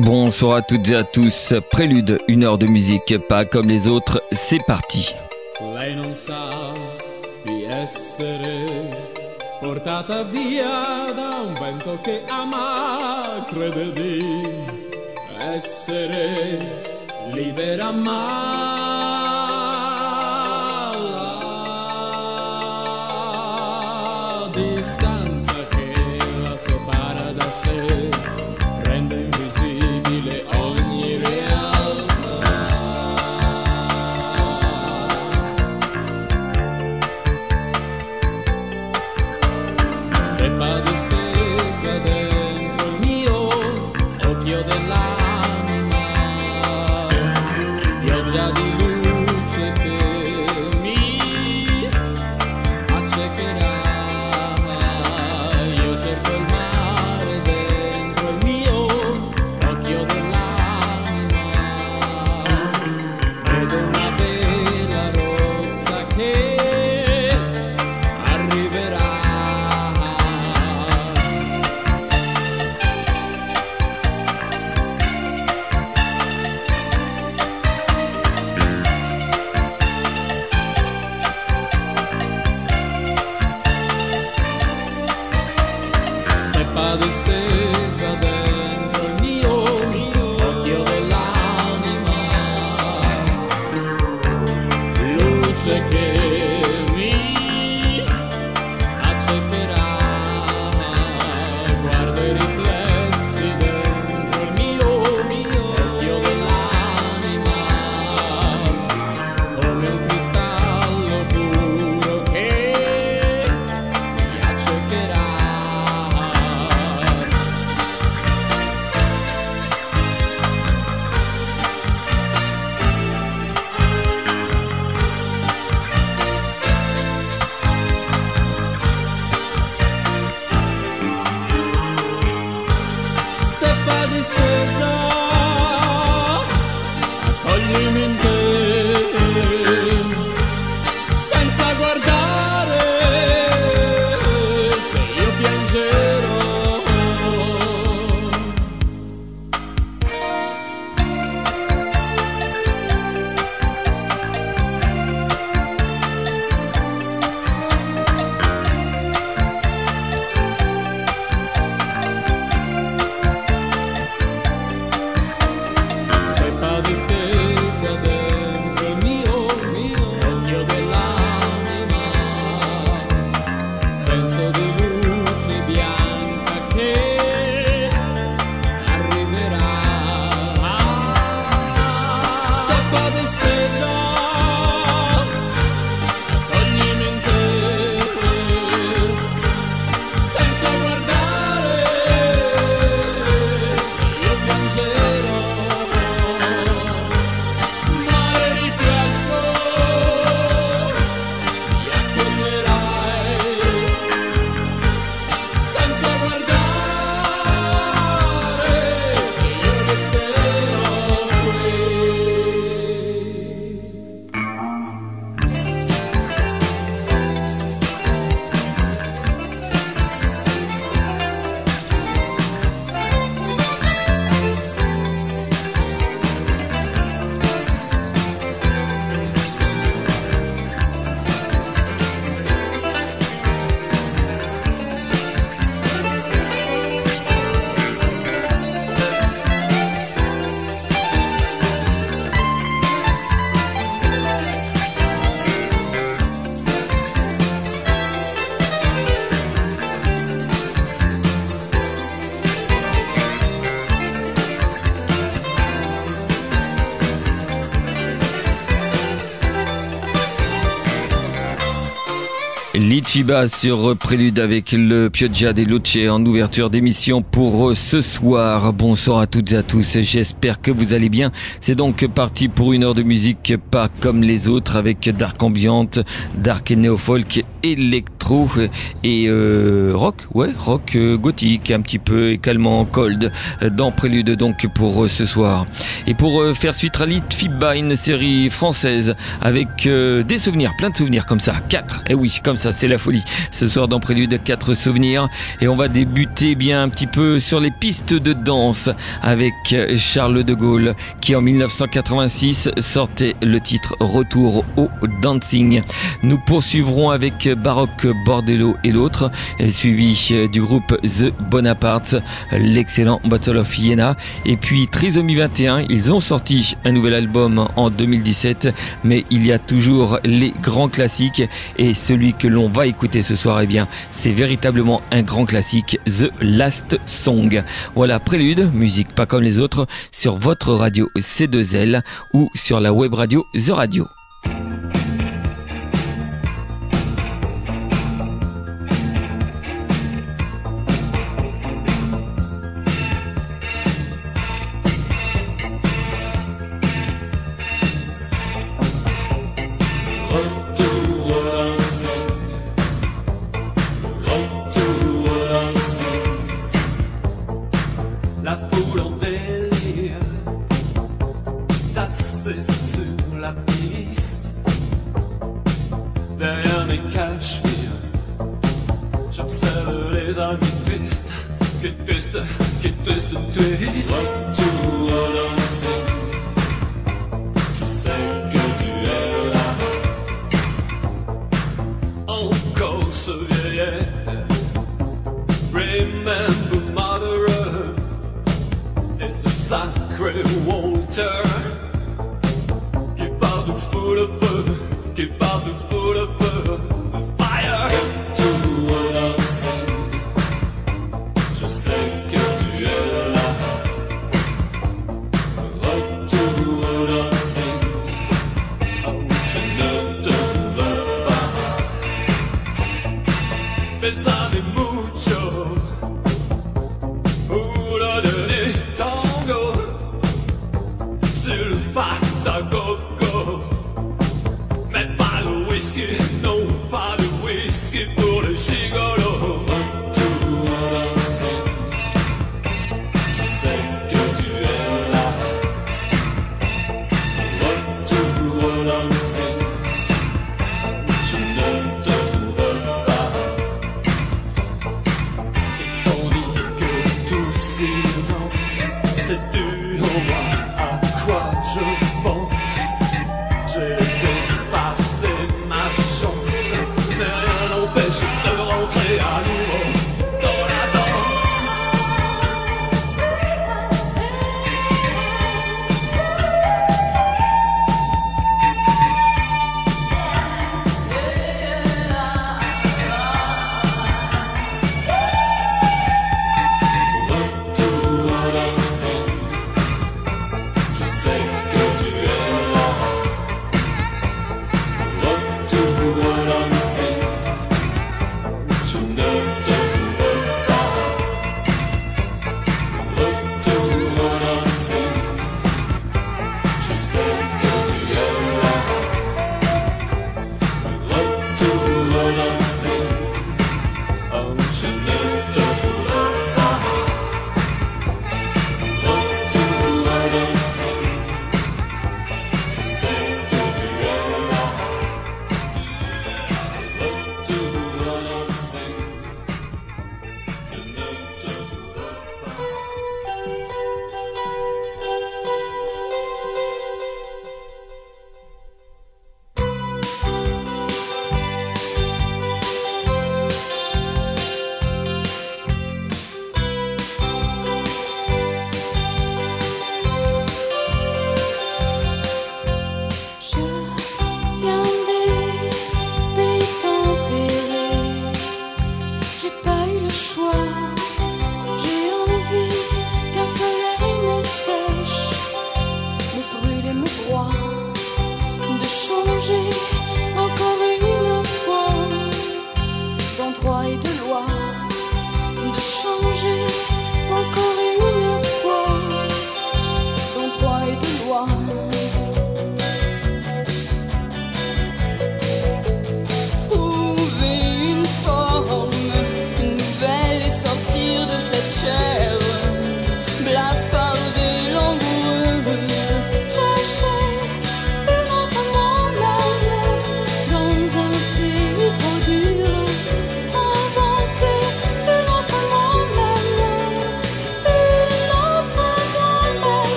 Bonsoir à toutes et à tous, Prélude, une heure de musique pas comme les autres, c'est parti. Lei non sa di essere portata via da un vento che ama, crede di essere libera ma la distanza che la separa da sé rende invisibile ogni realtà. Steppa distesa dentro il mio occhio dell'anima, pioggia di luce che mi accecherà. Io cerco il mare dentro il mio occhio dell'anima, vedo una vela rossa che arriverà. Steppa distesa dentro il mio occhio dell'anima, luce che mi accecherà. Guardo i riflessi dentro il mio occhio dell'anima, come un cristallo puro che mi accecherà. Steppa distesa, accoglimi in te, senza guardare se io piangerò. Steppa distesa dentro il mio occhio dell'anima, senso di luce bianca che arriverà. Steppa distesa, accoglimi in te, senza guardare se io piangerò. Mare riflesso, mi accoglierai, senza guardare se io resterò qui. Lichiba sur Prélude avec le Pioggia de Luce en ouverture d'émission pour ce soir. Bonsoir à toutes et à tous, j'espère que vous allez bien. C'est donc parti pour une heure de musique pas comme les autres avec dark ambiante, dark et néo-folk, électro électro et rock, gothique, un petit peu également cold dans Prélude donc pour ce soir. Et pour faire suite à Litfiba, une série française avec des souvenirs, plein de souvenirs comme ça, 4, et oui, comme ça, c'est la folie. Ce soir dans Prélude, 4 souvenirs, et on va débuter bien un petit peu sur les pistes de danse avec Charles de Gaulle qui en 1986 sortait le titre Retour au Dancing. Nous poursuivrons avec Baroque Bordello et l'autre, suivi du groupe The Bonapartes, l'excellent Battle of Iéna, et puis Trisomie 21. Ils ont sorti un nouvel album en 2017, mais il y a toujours les grands classiques, et celui que l'on va écouter ce soir, eh bien, c'est véritablement un grand classique, The Last Song. Voilà, Prélude, musique pas comme les autres, sur votre radio C2L ou sur la web radio The Radio.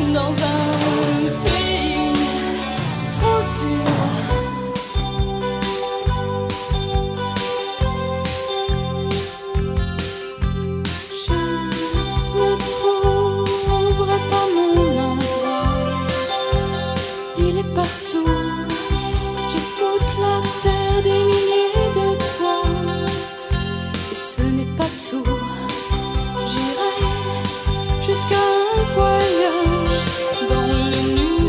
dans un pays trop dur. Je ne trouverai pas mon endroit, il est partout. J'ai toute la terre, des milliers de toits, et ce n'est pas tout. J'irai jusqu'à un voyage dans les nuages.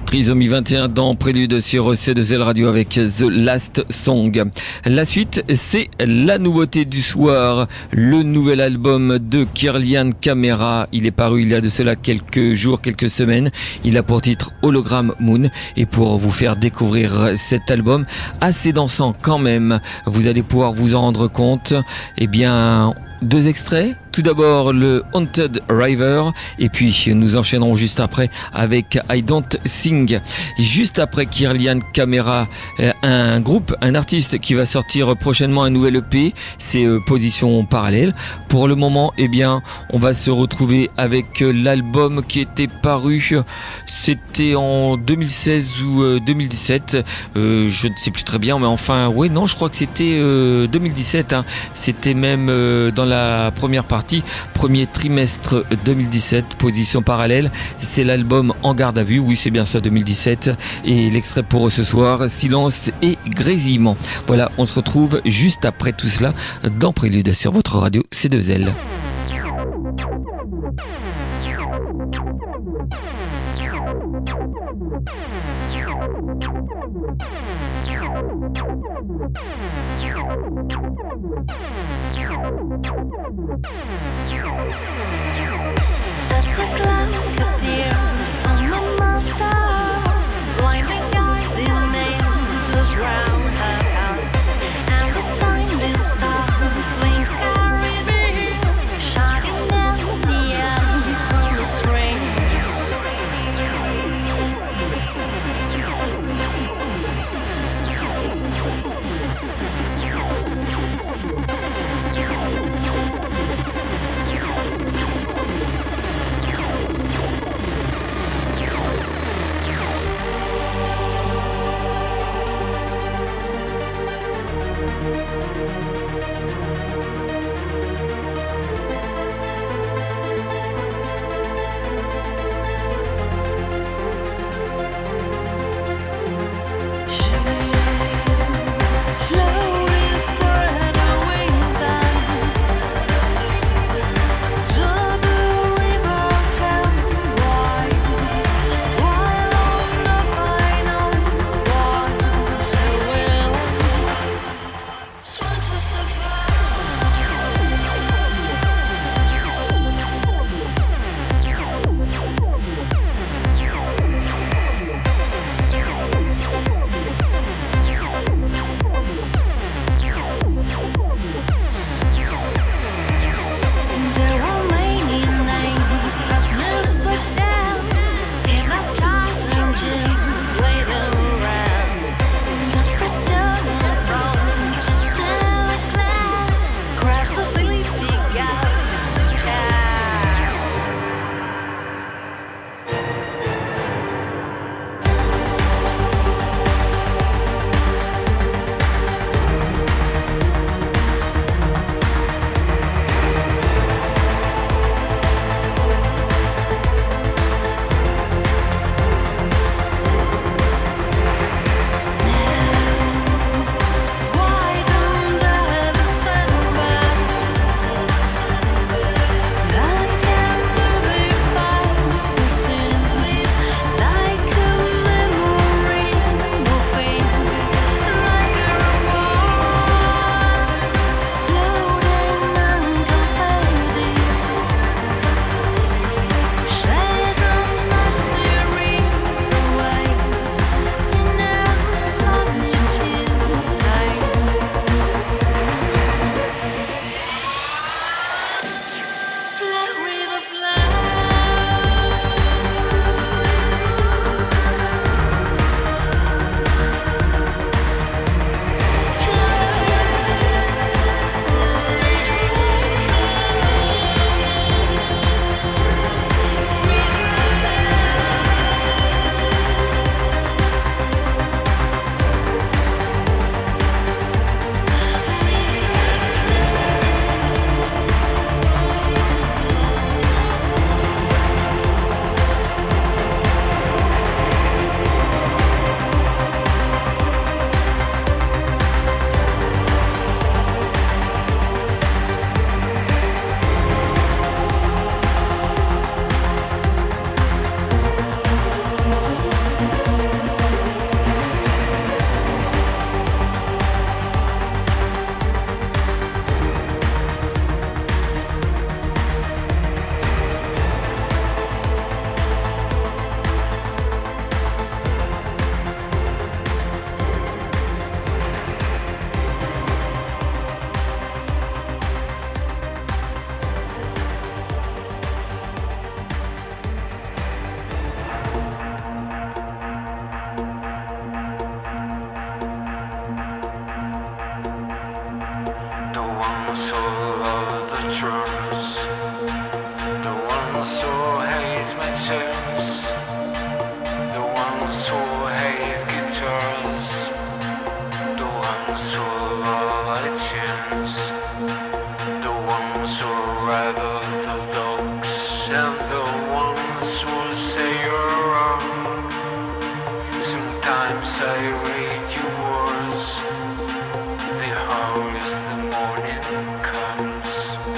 Trisomy 21 dans Prélude sur C2L Radio avec The Last Song. La suite, c'est la nouveauté du soir, le nouvel album de Kirlian Camera. Il est paru il y a de cela quelques jours, quelques semaines. Il a pour titre Hologram Moon. Et pour vous faire découvrir cet album, assez dansant quand même, vous allez pouvoir vous en rendre compte. Eh bien, 2 extraits. Tout d'abord le Haunted River et puis nous enchaînerons juste après avec I Don't Sing. Juste après Kirlian Camera, un groupe, un artiste qui va sortir prochainement un nouvel EP, c'est Position Parallèle. Pour le moment, eh bien, on va se retrouver avec l'album qui était paru, c'était en 2016 ou 2017, je ne sais plus très bien, mais enfin, ouais, non, je crois que c'était 2017, hein. C'était même dans la première partie, premier trimestre 2017, Position Parallèle, c'est l'album En Garde à Vue, oui c'est bien ça, 2017, et l'extrait pour ce soir, Silence et Grésillement. Voilà, on se retrouve juste après tout cela dans Prélude sur votre radio C2L. At a clock appear on the master, blinding guiding angels round her house, and the time did stop, playing scary beams, shining down the ends from the string. ones who love the drums, the ones who hate my tunes, the ones who hate guitars, the ones who love iTunes, the ones who rather the dogs, and the ones who say you're wrong. Sometimes I read your words, the hours the morning comes.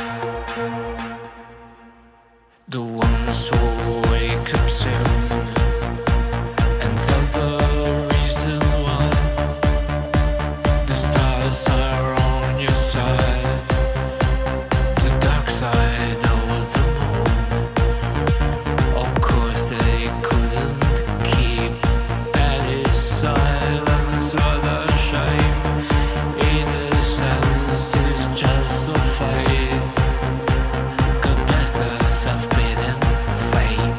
The ones who wake up soon and tell the reason why the stars are on your side, the dark side of the moon. Of course they couldn't keep any silence or the shame. Innocence is just a fate. God bless the self-beaten fame.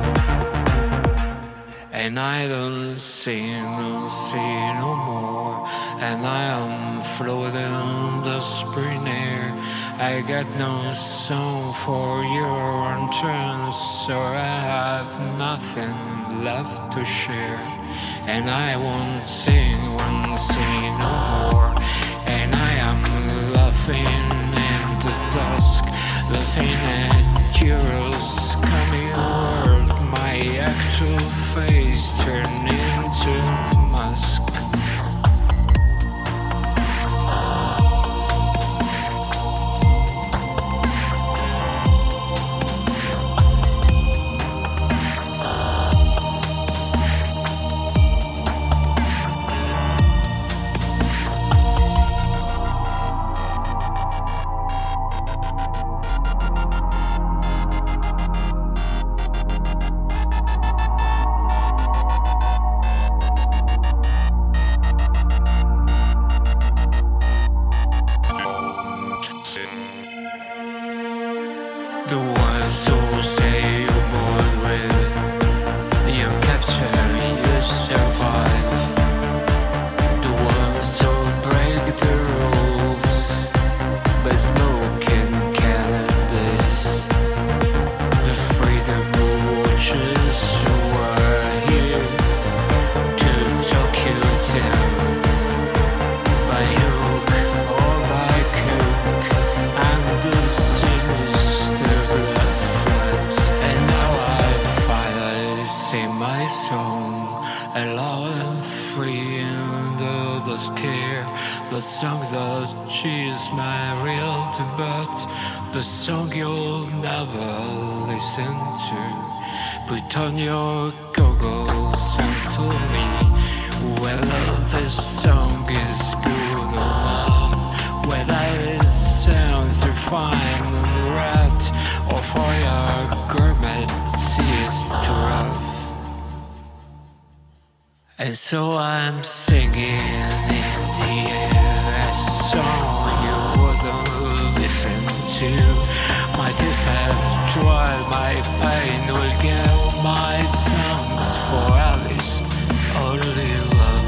And I don't see no more. And I am floating in the spring air. I got no song for your entrance, so I have nothing left to share. And I won't sing no more. And I am laughing in the dusk, laughing at yours coming out. My actual face turned into mask. The ones who say you're born with, you capture, you survive. The ones who break the rules by smoking cannabis. The freedom watchers who are here to talk you down by hook or by crook, and the sinister blood floods. And now I finally sing my song, alone and free under the scare. The song that cheers my real debate, the song you'll never listen to. Put on your goggles and tell me whether this song is good or not, whether it sounds refined and right, or for your gourmet is too rough. And so I'm singing in the air a song you wouldn't listen to. My tears have dried, my pain will get my songs for Alice, only love.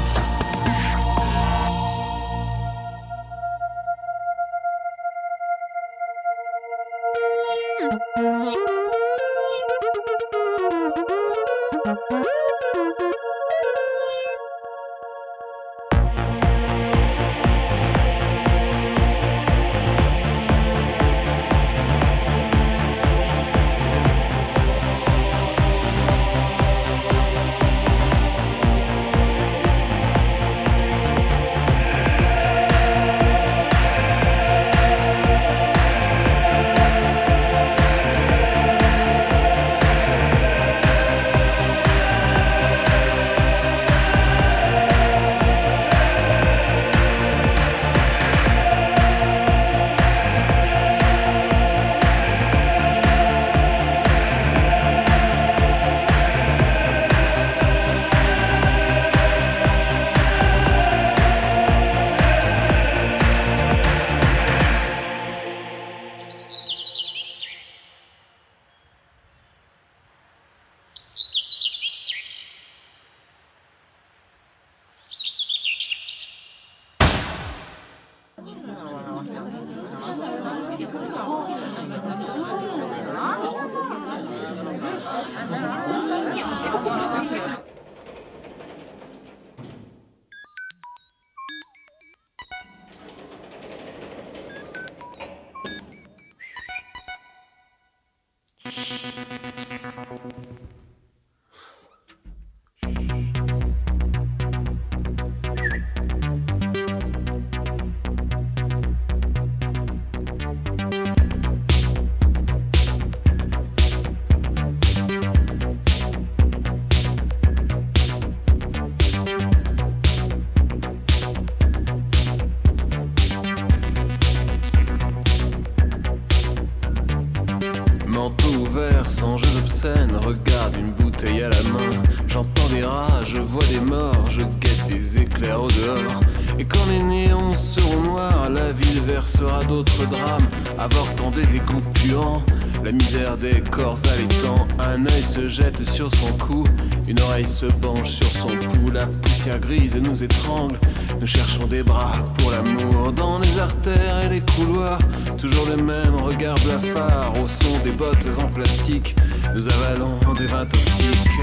lumière au dehors. Et quand les néons seront noirs, la ville versera d'autres drames, avortant des égouts puants, la misère des corps allaitants. Un œil se jette sur son cou, une oreille se penche sur son pouls. La poussière grise nous étrangle, nous cherchons des bras pour l'amour. Dans les artères et les couloirs, toujours le même regard blafard. Au son des bottes en plastique, nous avalons des vins toxiques.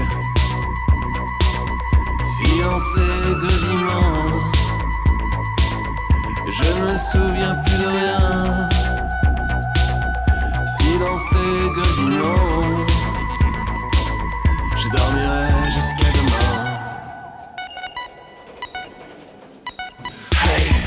Silence et grésillement, je ne me souviens plus de rien. Silence et grésillement, je dormirai jusqu'à demain. Hey!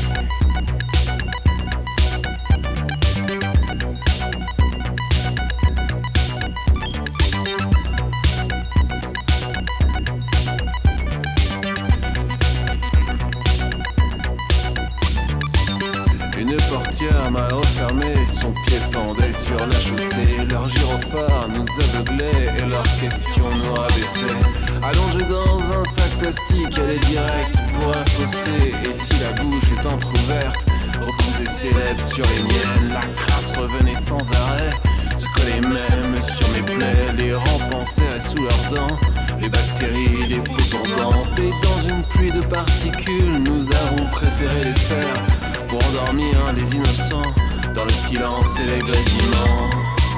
Une portière mal refermée, son pied pendait sur la chaussée. Leur gyrophare nous aveuglait et leurs questions nous rabaissaient. Allongée dans un sac plastique, elle est directe pour un fossé. Et si la bouche est entrouverte, reposer ses lèvres sur les miennes. La crasse revenait sans arrêt, se collait même sur mes plaies. Les rampants serrés sous leurs dents, les bactéries, les peaux tombantes. Et dans une pluie de particules, nous avons préféré les taire pour endormir les innocents dans le silence et les grésillements.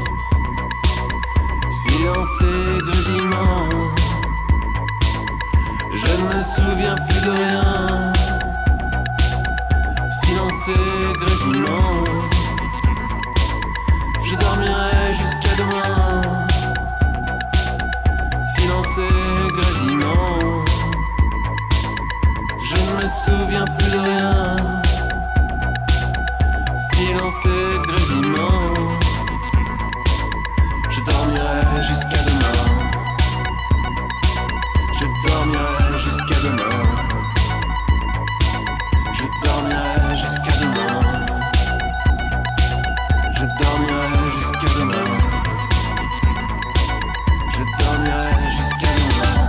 Silence et grésillements, je ne me souviens plus de rien. Silence et grésillements, je dormirai jusqu'à demain. Silence et grésillements, je ne me souviens plus de rien. Silence et grésillement, je dormirai jusqu'à demain. Je dormirai jusqu'à demain. Je dormirai jusqu'à demain. Je dormirai jusqu'à demain. Je dormirai jusqu'à demain.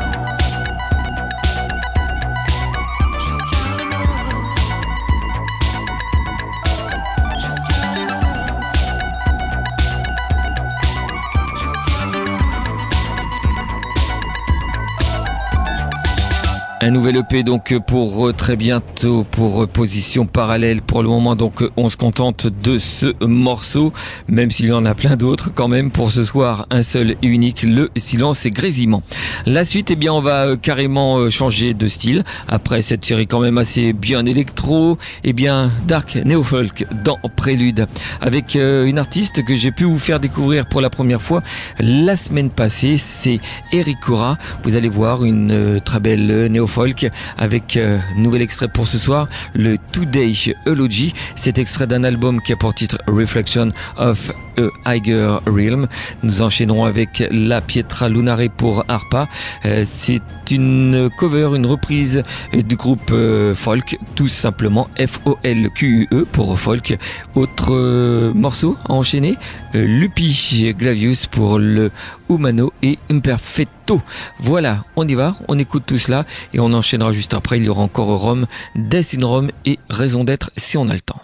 Un nouvel EP donc pour très bientôt, pour Position Parallèle. Pour le moment donc on se contente de ce morceau, même s'il y en a plein d'autres quand même. Pour ce soir, un seul et unique, le Silence et Grésillement. La suite, eh bien on va carrément changer de style. Après cette série quand même assez bien électro, eh bien dark néo-folk dans Prélude. Avec une artiste que j'ai pu vous faire découvrir pour la première fois la semaine passée, c'est Ericura. Vous allez voir une très belle néo-folk avec nouvel extrait pour ce soir, le Today Eulogy. C'est extrait d'un album qui a pour titre Reflection of a Higher Realm. Nous enchaînerons avec La Pietra Lunare pour Harpa. C'est une cover, une reprise du groupe folk, tout simplement Folque pour folk. Autre morceau à enchaîner, Lupi Glavius pour le Humano et Imperfetto. Voilà, on y va, on écoute tout cela et on enchaînera juste après. Il y aura encore Rome, Death in Rome et Raison d'être si on a le temps.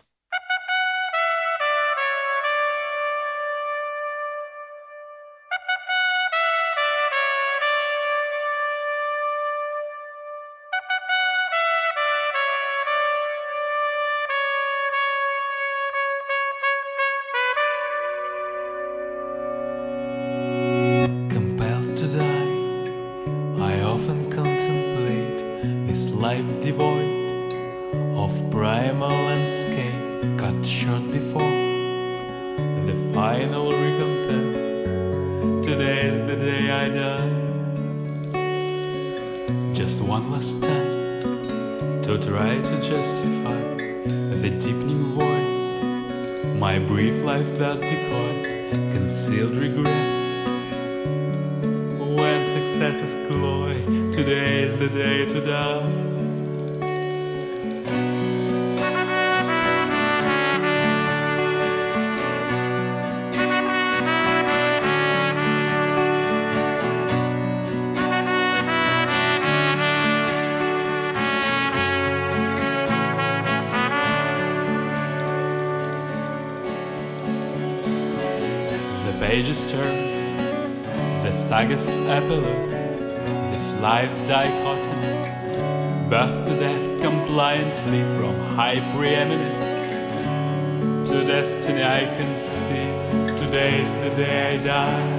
pages turn, the saga's epilogue, this life's dichotomy, birth to death compliantly from high preeminence to destiny I concede. Today's the day I die.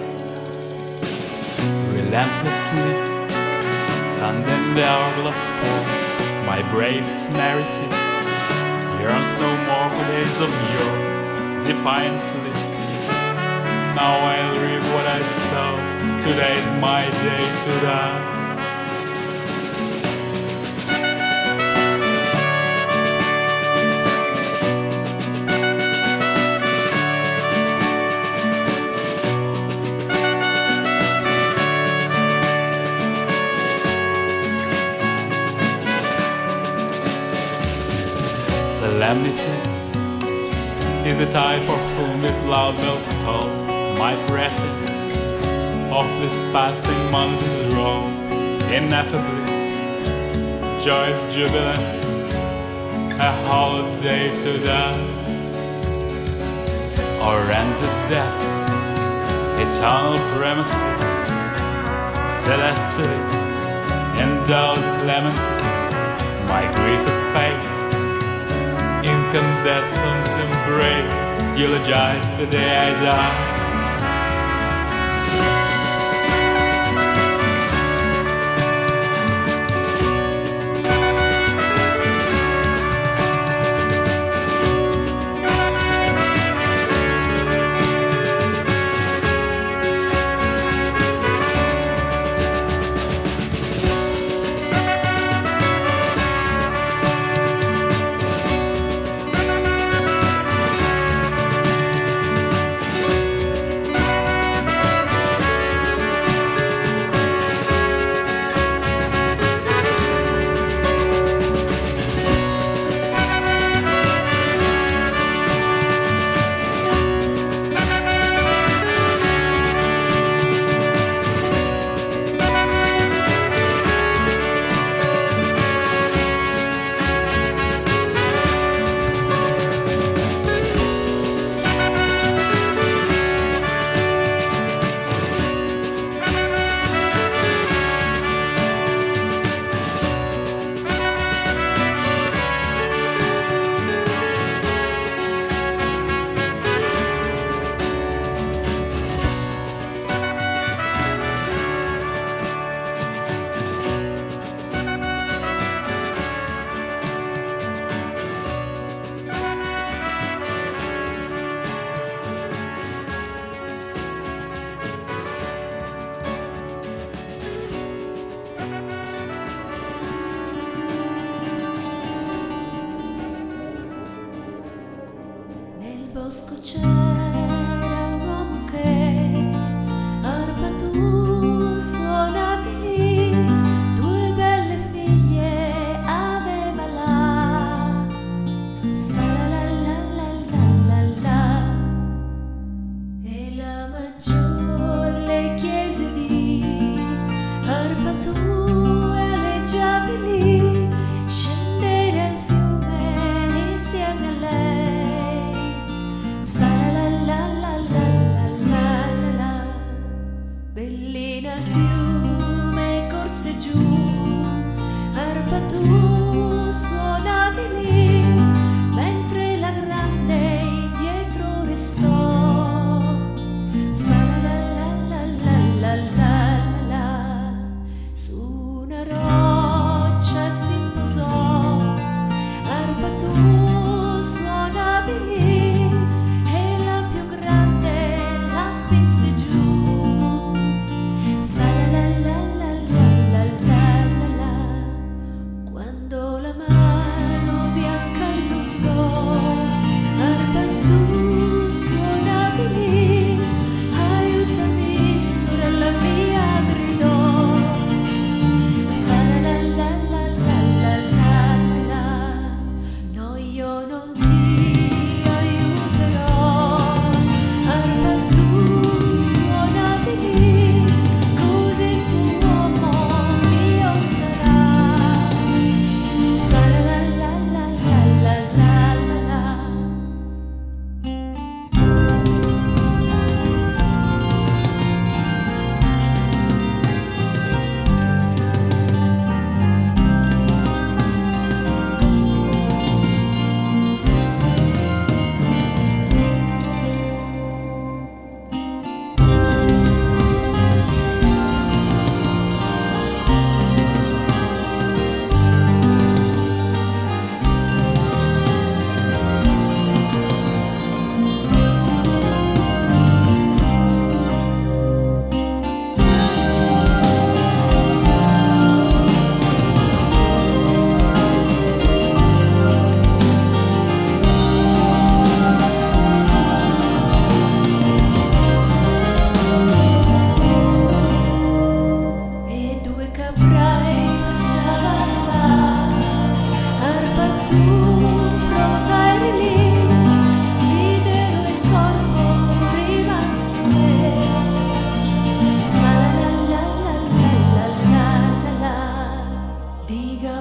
Relentlessly, sun in the hourglass pause, my brave temerity yearns no more for days of yore, defiantly. Now I'll reap what I sow, today's my day to die. Solemnity is a type of whom this loud bells toll. My presence of this passing month is wrong. Ineffably, joyous jubilance, a holiday to die. Or ended death, eternal primacy, celestially endowed clemency, my grief effaced, incandescent embrace, eulogize the day I die. bosco c'era un uomo che arpa tu suonavi lì, due belle figlie aveva là, fa la la la la la la, e la maggior le chiese di arpa tu aleggiavi lì, scendere al fiume insieme a lei.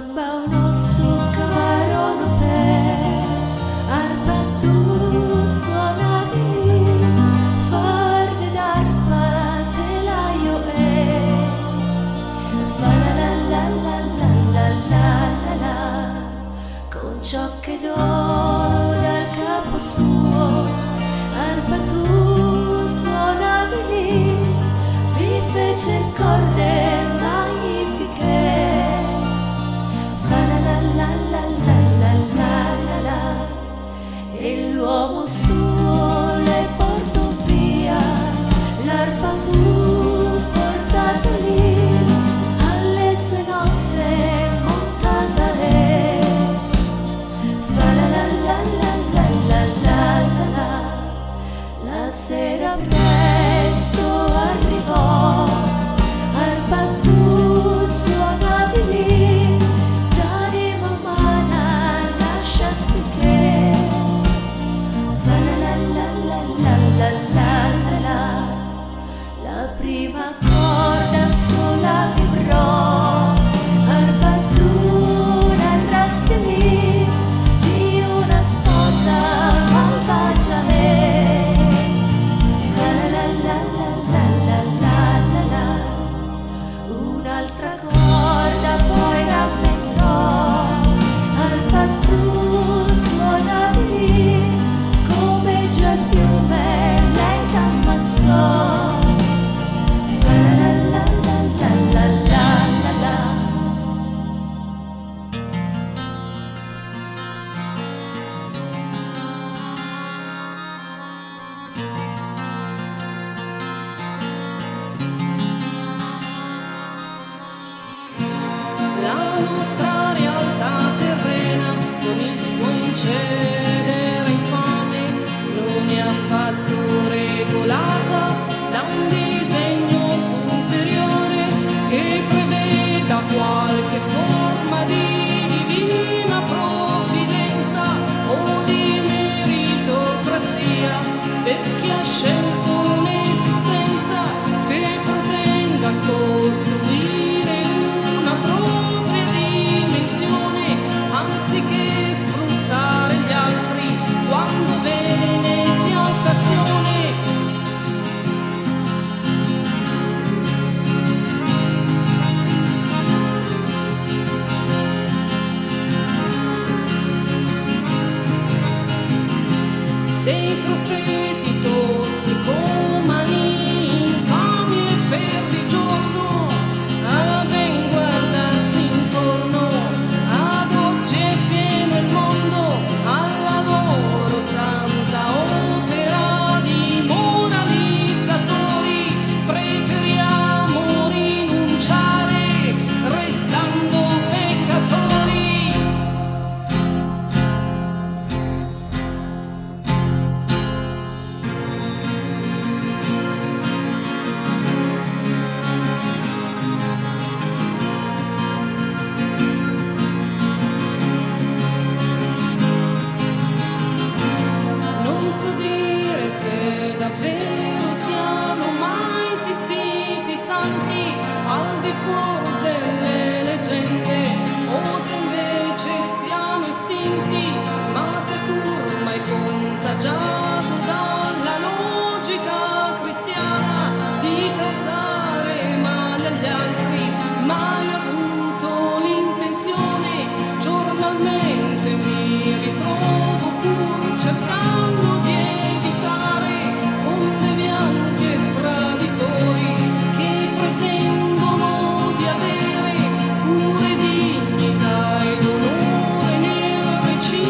Pure dignità ed onore nel recibo.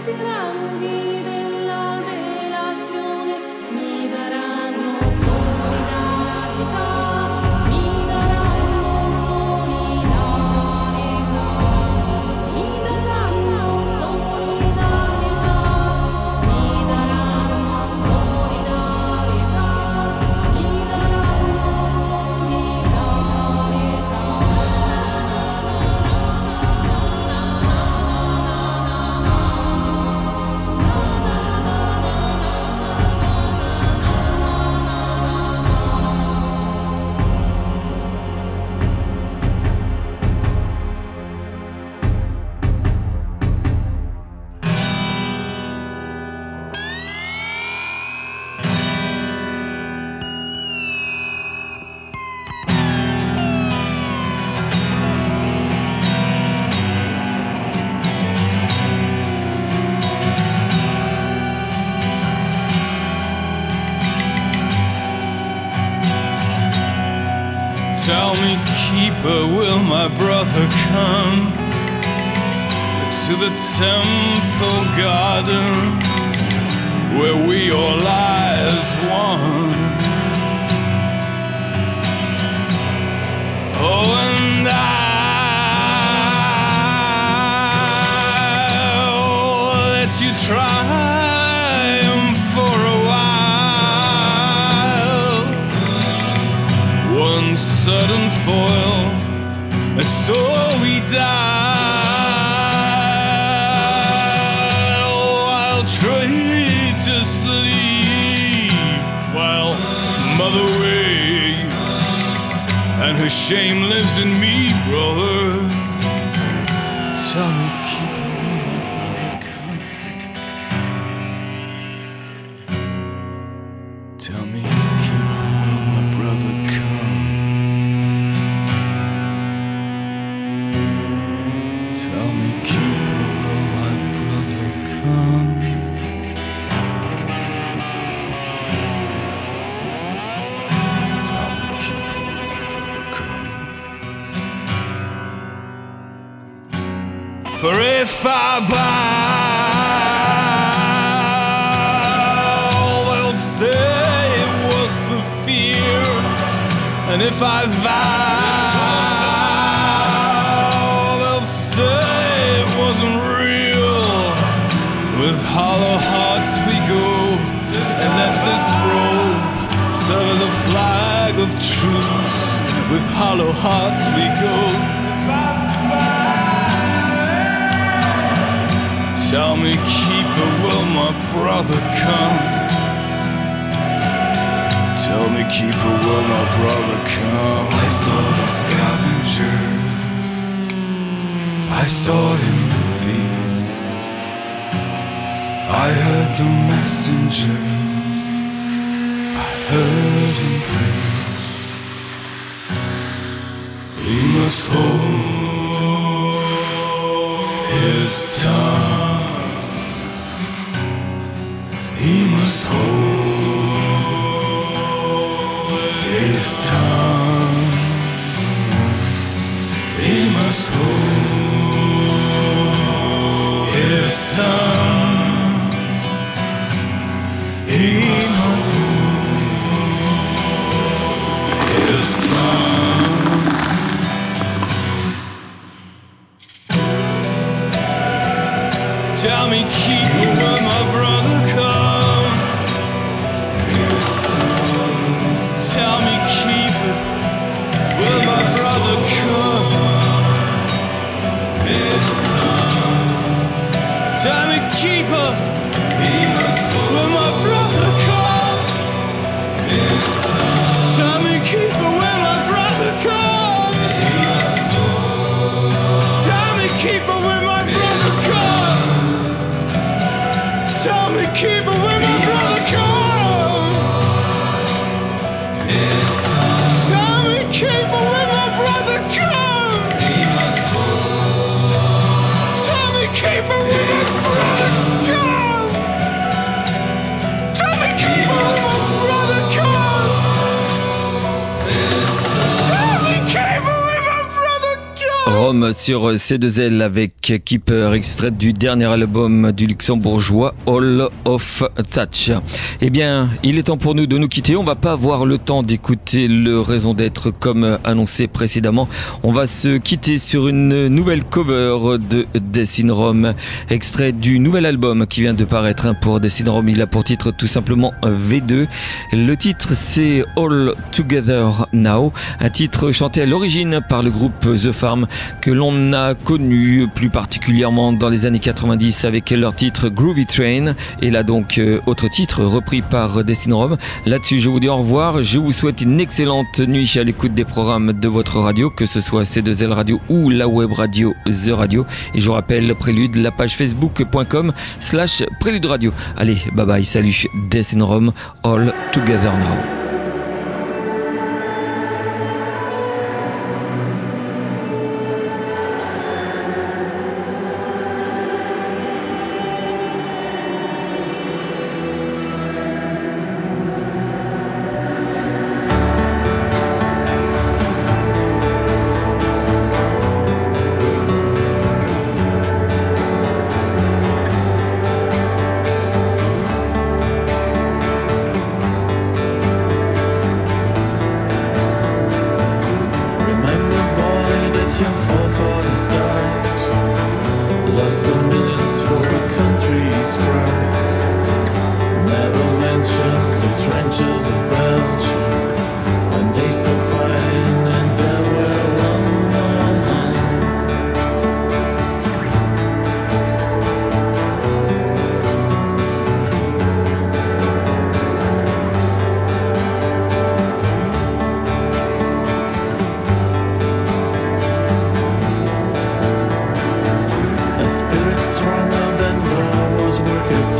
tutti i ranghi della delazione mi daranno solidarietà, mi daranno solidarietà, mi daranno solidarietà, mi daranno solidarietà, mi daranno solidarietà. Tell me, keeper, will my brother come to the temple garden where we all lie as one? Oh, and I'll let you triumph for a while. One sudden foil, and so we die. Oh, I'll trade to sleep while mother wakes, and her shame lives in me, brother. Tell me, keeper, will my brother come? Tell me, keeper, will my brother come? Tell me, keeper, will my brother come? Tell me, keeper, will my brother come? For if I bow, they'll say it was the fear, and if I vow, they'll say it wasn't real. With hollow hearts we go, and let this robe serve as a flag of truce. With hollow hearts we go. Tell me, keeper, will my brother come? Tell me, keeper, will my brother come? I saw the scavenger, I saw him feast, I heard the messenger, I heard him preach. He must hold his tongue, he must hold his tongue, he must hold his tongue, he must hold his tongue. Tell me, keeper, will my brother come? Tell me, keeper, will my brother come? Tell me, keeper, will my brother come? Tell me, keeper, will my brother come? Tell me, keeper, will my brother come? Tell me, keeper, will my brother come? Tell me, keeper, will my brother come? Tell me, keeper, will my brother come? Tell me, keeper, will my brother come? Tell me, keeper, will my brother come? Syndrome sur C2L avec Keeper, extrait du dernier album du luxembourgeois All of Touch. Eh bien, il est temps pour nous de nous quitter. On va pas avoir le temps d'écouter le raison d'être comme annoncé précédemment. On va se quitter sur une nouvelle cover de Death in Rome, extrait du nouvel album qui vient de paraître pour Death in Rome. Il a pour titre tout simplement V2. Le titre c'est All Together Now, un titre chanté à l'origine par le groupe The Farm que l'on a connu plus particulièrement dans les années 90 avec leur titre Groovy Train, et là donc autre titre repris par Death in Rome. Là-dessus je vous dis au revoir, je vous souhaite une excellente nuit à l'écoute des programmes de votre radio, que ce soit C2L Radio ou la web radio The Radio, et je vous rappelle Prélude, la page facebook.com/Prélude Radio. Allez, bye bye, salut, Death in Rome, All Together Now. Spirit stronger than war was working.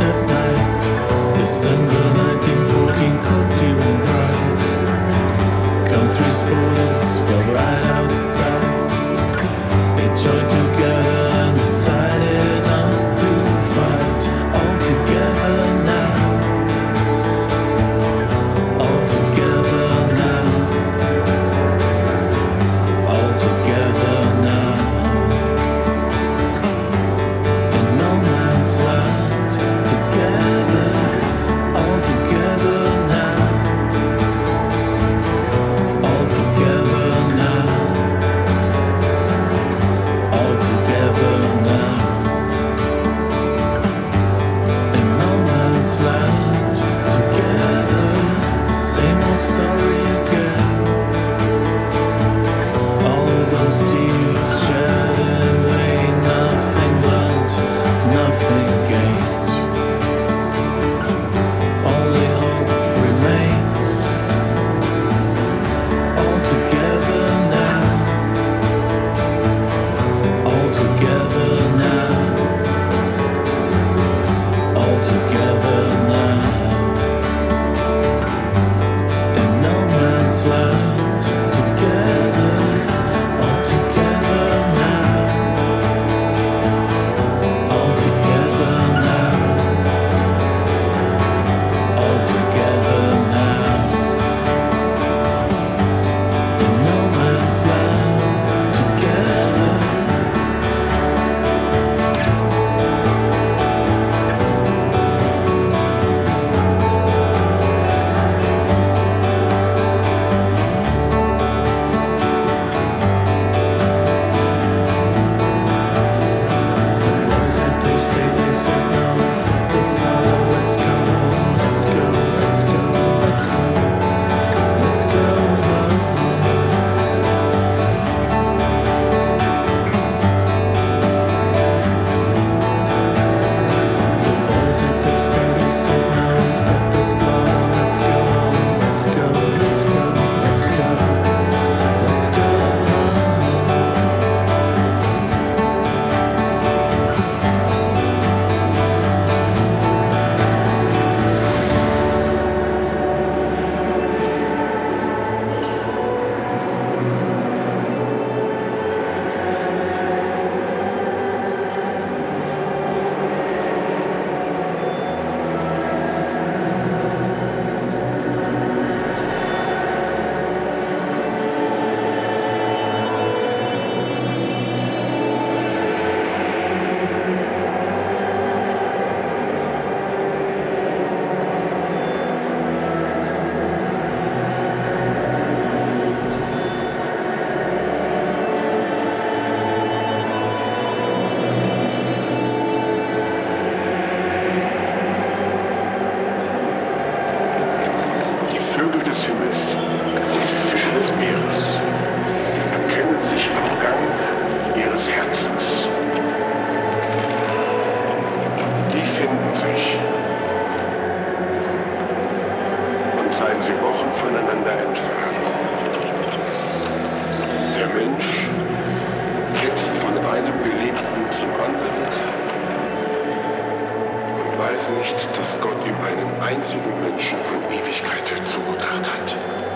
Gott ihm einen einzigen Menschen von Ewigkeit zugedacht hat.